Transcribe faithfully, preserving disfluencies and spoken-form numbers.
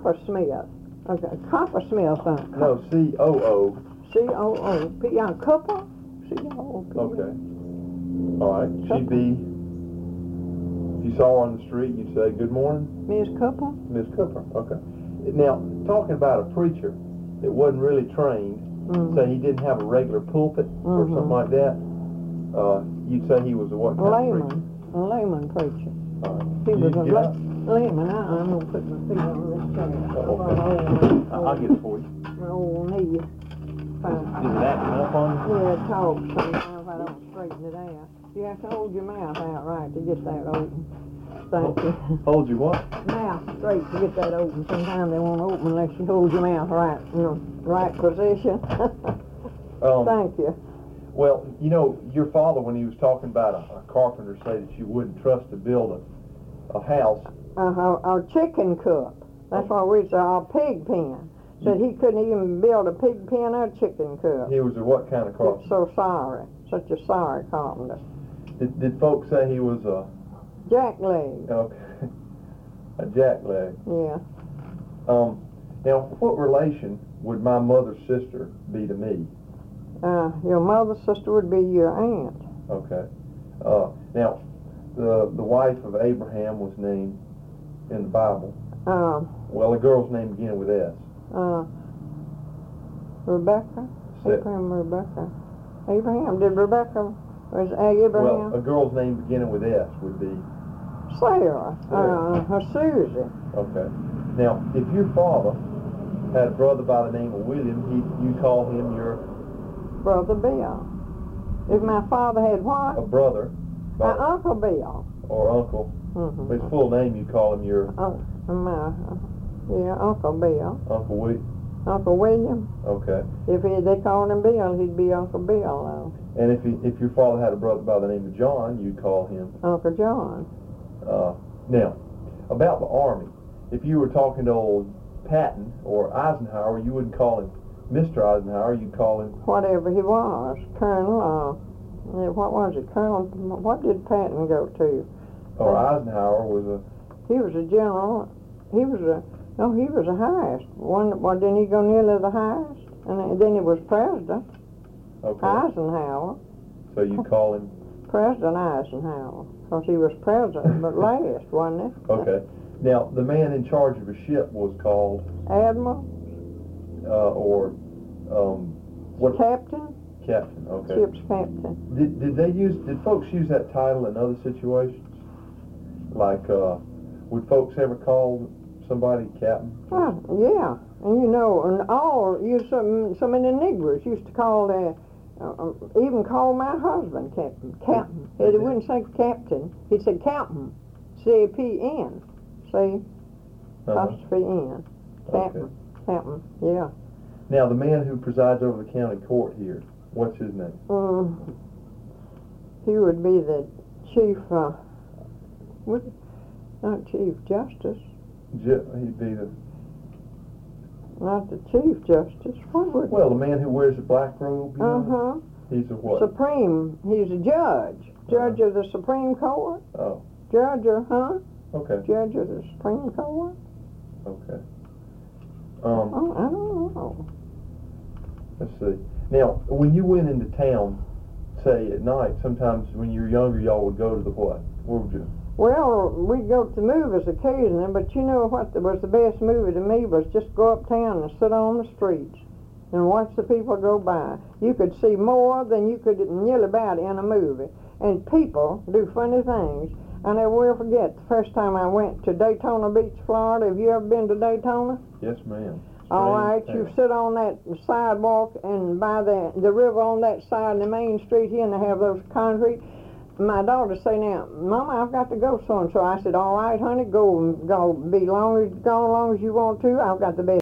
Coppersmith. Okay, Coppersmith. Uh, No, C O O. C O O P. Uh, Cooper? C O O P. Okay. All right. She'd be, if you saw her on the street, you'd say, good morning, Miss Cooper? Miss Cooper. Okay. Now, talking about a preacher that wasn't really trained, Mm-hmm. say he didn't have a regular pulpit or Mm-hmm. something like that, uh, you'd say he was a what kind of Layman. preacher? A layman preacher. All right. He Did was you a get lay, up? layman. I, I'm going to put my feet on this chair. Oh, My okay. old, I'll get it for you. my old knee. Fine. Is it acting up on you? Yeah, it talks sometimes. I don't straighten it out. You have to hold your mouth out right to get that open. Thank you. Hold you what? Mouth straight to get that open. Sometimes they won't open unless you hold your mouth right, you know, right position. Um, Thank you. Well, you know, your father, when he was talking about a, a carpenter, say that you wouldn't trust to build a, a house. Uh, our chicken coop. That's what we say, our pig pen. Said he couldn't even build a pig pen or a chicken coop. He was a what kind of carpenter? It's so sorry. Such a sorry carpenter. Did, did folks say he was a, Jackleg. okay, a jackleg? Yeah. Um, now, what relation would my mother's sister be to me? Uh, your mother's sister would be your aunt. Okay. Uh, now, the the wife of Abraham was named in the Bible. Um, Well, a girl's name began with S. uh, Rebecca? Se- Abraham, Rebecca. Abraham, did Rebecca, was Abraham? Well, a girl's name beginning with S would be, Sarah, Sarah. uh, uh, Susie. okay. Now, if your father had a brother by the name of William, he you call him your, Brother Bill. If my father had a what? brother, My by, Uncle Bill. or uncle. Mm-hmm. His full name, you call him your Uh, my, uh, yeah, Uncle Bill. Uncle William. Uncle William. Okay. If he, they called him Bill, he'd be Uncle Bill, though. And if he, if your father had a brother by the name of John, you call him. Uncle John. Uh, now, about the Army, if you were talking to old Patton or Eisenhower, you wouldn't call him Mister Eisenhower. You'd call him. Whatever he was, Colonel. Uh, yeah, what was it, Colonel? What did Patton go to? Or Uh, Eisenhower was a. He was a general. He was a. No, he was the highest. One. Well, didn't he go nearly the highest? And then he was president. Okay. Eisenhower. So you call him. President Eisenhower, because he was president, but last, wasn't he? Okay. Now, the man in charge of a ship was called, Admiral, uh, or, um, what? captain, Captain. Okay. ship's captain. Did did they use? Did folks use that title in other situations? Like, uh, would folks ever call somebody captain? Huh, yeah, and you know, and all you some so many Negroes used to call their, uh, even call my husband captain, captain. They He did? wouldn't say captain. He'd say captain, C A P N, see, Uh-huh. apostrophe N, captain, Okay. captain. Yeah. Now, the man who presides over the county court here, what's his name? Um, he would be the chief. Uh, would not chief justice. Ju- he'd be the Not the Chief Justice. What would? well, the man who wears the black robe. You Uh know? huh. He's a what? Supreme. He's a judge. Judge of the Supreme Court. Oh, Judge of, huh? okay, Judge of the Supreme Court. okay. Um, Oh, I don't know. let's see. Now, when you went into town, say at night, sometimes when you were younger, y'all would go to the what? Where would you? Well, we'd go to the movies occasionally, but you know what was the best movie to me was just go uptown and sit on the streets and watch the people go by. You could see more than you could nearly about in a movie. And people do funny things. I never will forget the first time I went to Daytona Beach, Florida. Have you ever been to Daytona? Yes, ma'am. All Strange right, you town. sit on that sidewalk and by the the river on that side and the main street here, and they have those concrete. My daughter say, now, Mama, I've got to go so and so. I said, all right, honey, go go be long as go as long as you want to. I've got the best